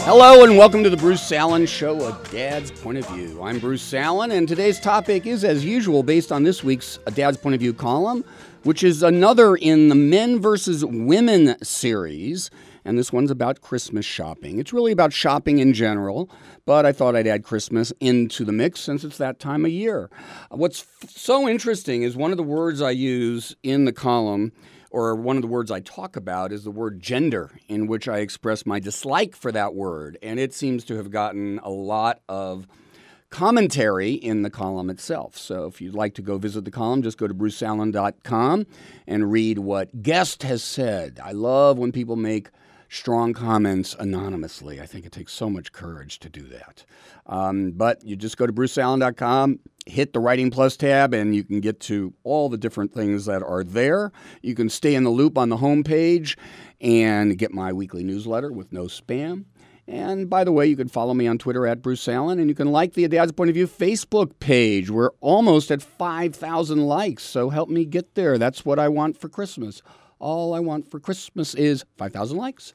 Hello and welcome to the Bruce Allen Show, A Dad's Point of View. I'm Bruce Allen, and today's topic is, as usual, based on this week's A Dad's Point of View column, which is another in the Men versus Women series, and this one's about Christmas shopping. It's really about shopping in general, but I thought I'd add Christmas into the mix since it's that time of year. What's so interesting is one of the words I use in the column, or one of the words I talk about, is the word gender, in which I express my dislike for that word. And it seems to have gotten a lot of commentary in the column itself. So if you'd like to go visit the column, just go to bruceallen.com and read what guest has said. I love when people make strong comments anonymously. I think it takes so much courage to do that. But you just go to bruceallen.com, hit the Writing Plus tab, and you can get to all the different things that are there. You can stay in the loop on the homepage and get my weekly newsletter with no spam. And by the way, you can follow me on Twitter at Bruce Allen, and you can like the A Dad's Point of View Facebook page. We're almost at 5,000 likes, so help me get there. That's what I want for Christmas. All I want for Christmas is 5,000 likes.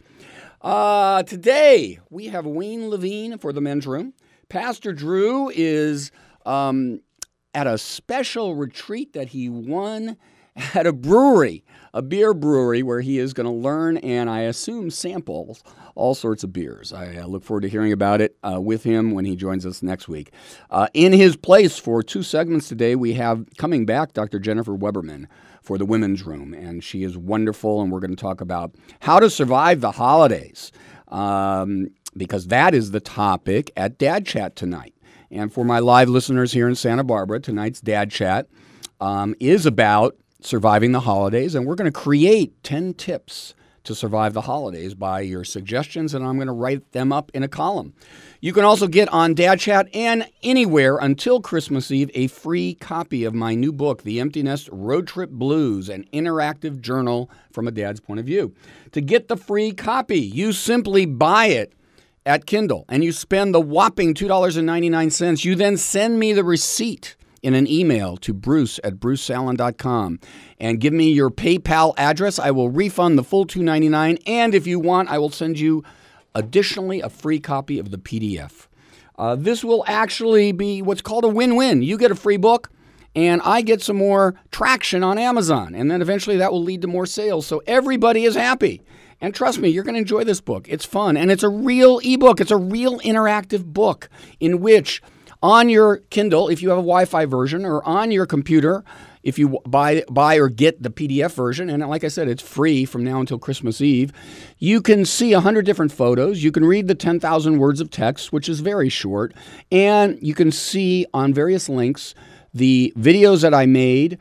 Today, we have Wayne Levine for the men's room. Pastor Drew is at a special retreat that he won at a brewery, a beer brewery, where he is going to learn and, I assume, sample all sorts of beers. I look forward to hearing about it with him when he joins us next week. In his place for two segments today, we have coming back Dr. Jennifer Weberman for the women's room, and she is wonderful, and we're going to talk about how to survive the holidays, because that is the topic at Dad Chat tonight. And for my live listeners here in Santa Barbara, tonight's Dad Chat is about surviving the holidays, and we're going to create 10 tips to survive the holidays by your suggestions, and I'm going to write them up in a column. You can also get on Dad Chat and anywhere until Christmas Eve a free copy of my new book, The Empty Nest Road Trip Blues, an interactive journal from a dad's point of view. To get the free copy, you simply buy it at Kindle, and you spend the whopping $2.99. You then send me the receipt in an email to bruce@bruceallen.com and give me your PayPal address. I will refund the full $2.99, and if you want, I will send you additionally a free copy of the PDF. This will actually be what's called a win-win. You get a free book, and I get some more traction on Amazon, and then eventually that will lead to more sales, so everybody is happy. And trust me, you're going to enjoy this book. It's fun, and it's a real ebook. It's a real interactive book in which on your Kindle, if you have a Wi-Fi version, or on your computer, if you buy or get the PDF version, and like I said, it's free from now until Christmas Eve, you can see 100 different photos. You can read the 10,000 words of text, which is very short, and you can see on various links the videos that I made,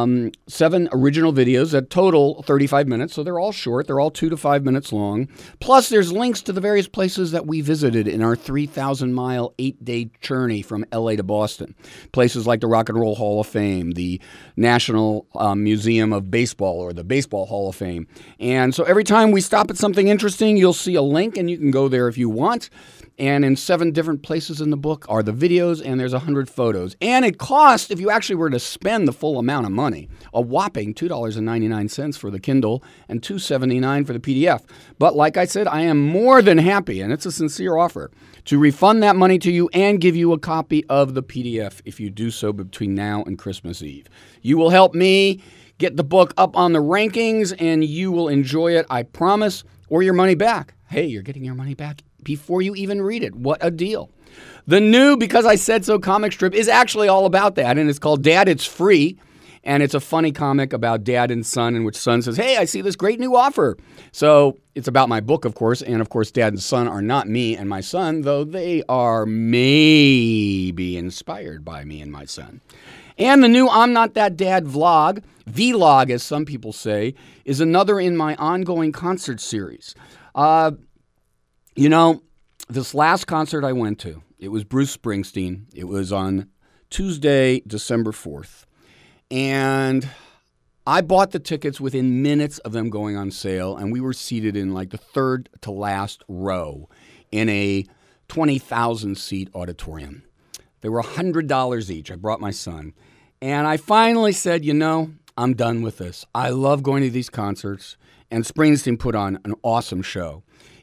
7 original videos that total 35 minutes, so they're all short. They're all 2 to 5 minutes long. Plus, there's links to the various places that we visited in our 3,000-mile, 8-day journey from L.A. to Boston. Places like the Rock and Roll Hall of Fame, the National Museum of Baseball, or the Baseball Hall of Fame. And so every time we stop at something interesting, you'll see a link, and you can go there if you want. And in 7 different places in the book are the videos, and there's 100 photos. And it costs, if you actually were to spend the full amount of money, a whopping $2.99 for the Kindle and $2.79 for the PDF. But like I said, I am more than happy, and it's a sincere offer, to refund that money to you and give you a copy of the PDF if you do so between now and Christmas Eve. You will help me get the book up on the rankings, and you will enjoy it, I promise, or your money back. Hey, you're getting your money back before you even read it. What a deal. The new Because I Said So comic strip is actually all about that, and it's called Dad, It's Free. And it's a funny comic about dad and son, in which son says, hey, I see this great new offer. So it's about my book, of course. And of course, dad and son are not me and my son, though they are maybe inspired by me and my son. And the new I'm Not That Dad vlog, vlog as some people say, is another in my ongoing concert series. This last concert I went to, it was Bruce Springsteen. It was on Tuesday, December 4th. And I bought the tickets within minutes of them going on sale, and we were seated in like the third to last row in a 20,000-seat auditorium. They were $100 each. I brought my son. And I finally said, I'm done with this. I love going to these concerts, and Springsteen put on an awesome show.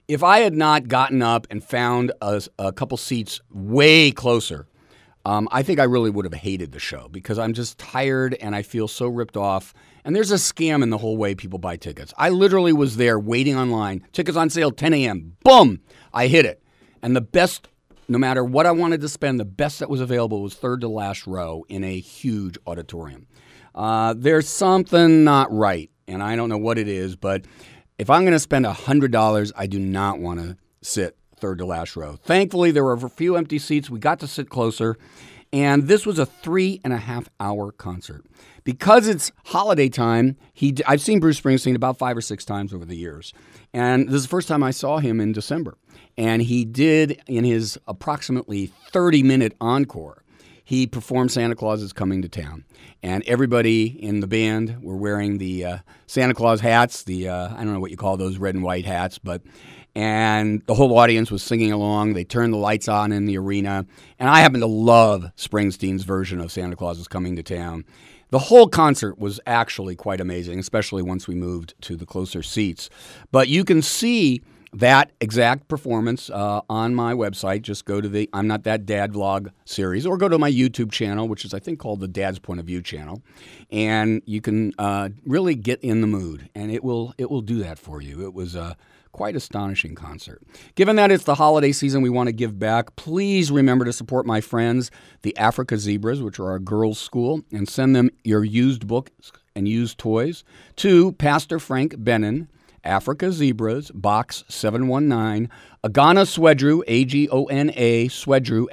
If I had not gotten up and found a couple seats way closer, I think I really would have hated the show because I'm just tired and I feel so ripped off. And there's a scam in the whole way people buy tickets. I literally was there waiting online. Tickets on sale, 10 a.m. Boom! I hit it. And the best, no matter what I wanted to spend, the best that was available was third to last row in a huge auditorium. There's something not right, and I don't know what it is, but if I'm going to spend $100, I do not want to sit third to last row. Thankfully, there were a few empty seats. We got to sit closer, and this was a 3.5-hour concert. Because it's holiday time, I've seen Bruce Springsteen about 5 or 6 times over the years, and this is the first time I saw him in December. And he did, in his approximately 30-minute encore, he performed Santa Claus is Coming to Town. And everybody in the band were wearing the Santa Claus hats, I don't know what you call those red and white hats, and the whole audience was singing along. They turned the lights on in the arena. And I happen to love Springsteen's version of Santa Claus is Coming to Town. The whole concert was actually quite amazing, especially once we moved to the closer seats. But you can see that exact performance on my website. Just go to the I'm Not That Dad vlog series or go to my YouTube channel, which is I think called the Dad's Point of View channel. And you can really get in the mood, and it will do that for you. It was a quite astonishing concert. Given that it's the holiday season, we want to give back. Please remember to support my friends, the Africa Zebras, which are our girls' school, and send them your used books and used toys to Pastor Frank Bennon, Africa Zebras, Box 719, Agana Swedru, Agona Swedru,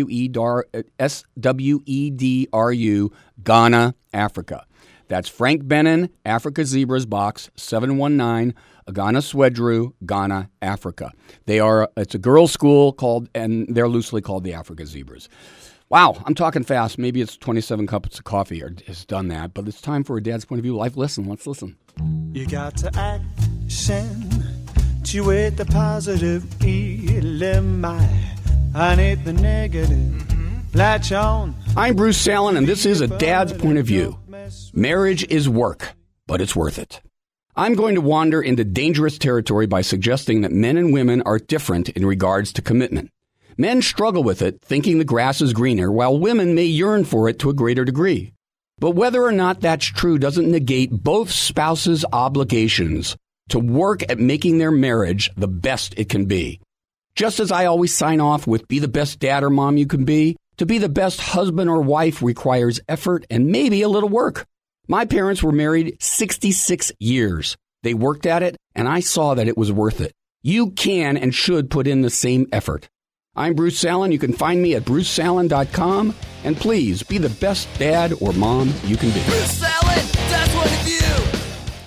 Swedru, Ghana, Africa. That's Frank Bennon, Africa Zebras, Box 719, Agana Swedru, Ghana, Africa. It's a girls' school and they're loosely called the Africa Zebras. Wow, I'm talking fast. Maybe it's 27 cups of coffee has done that, but it's time for a Dad's Point of View life lesson. Let's listen. You got to accentuate the positive ELMI. I need the negative. Latch on. I'm Bruce Salen, and this is a Dad's Point of View. Marriage is work, but it's worth it. I'm going to wander into dangerous territory by suggesting that men and women are different in regards to commitment. Men struggle with it, thinking the grass is greener, while women may yearn for it to a greater degree. But whether or not that's true doesn't negate both spouses' obligations to work at making their marriage the best it can be. Just as I always sign off with be the best dad or mom you can be, to be the best husband or wife requires effort and maybe a little work. My parents were married 66 years. They worked at it, and I saw that it was worth it. You can and should put in the same effort. I'm Bruce Salen. You can find me at brucesalen.com. And please, be the best dad or mom you can be. Bruce Salen, Dad's Point of View.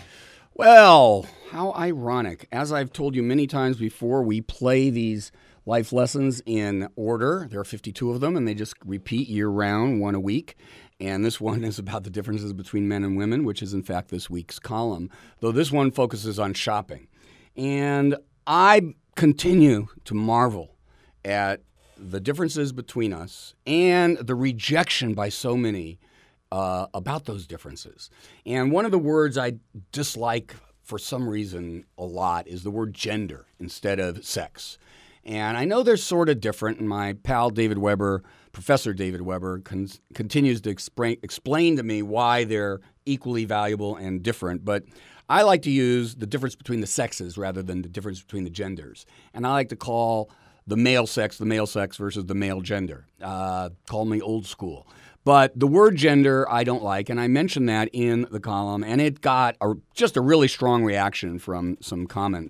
Well, how ironic. As I've told you many times before, we play these life lessons in order. There are 52 of them, and they just repeat year-round, one a week. And this one is about the differences between men and women, which is, in fact, this week's column, though this one focuses on shopping. And I continue to marvel at the differences between us and the rejection by so many about those differences. And one of the words I dislike for some reason a lot is the word gender instead of sex. And I know they're sort of different, and my pal David Weber, Professor David Weber, continues to explain to me why they're equally valuable and different. But I like to use the difference between the sexes rather than the difference between the genders. And I like to call the male sex versus the male gender. Call me old school. But the word gender I don't like, and I mentioned that in the column, and it got just a really strong reaction from some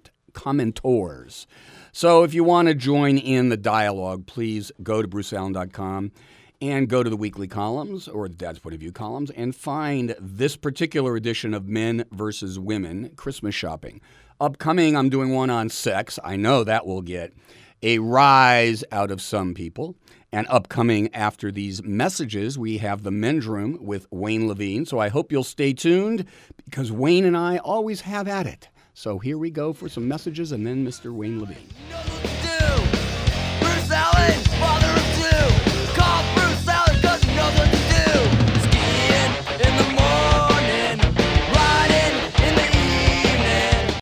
commentors. So if you want to join in the dialogue, please go to brucesalen.com and go to the weekly columns or the Dad's Point of View columns and find this particular edition of Men versus Women, Christmas shopping. Upcoming, I'm doing one on sex. I know that will get a rise out of some people. And upcoming after these messages, we have the Men's Room with Wayne Levine. So I hope you'll stay tuned because Wayne and I always have at it. So here we go for some messages and then Mr. Wayne Levine. You know what to do. Bruce Salen,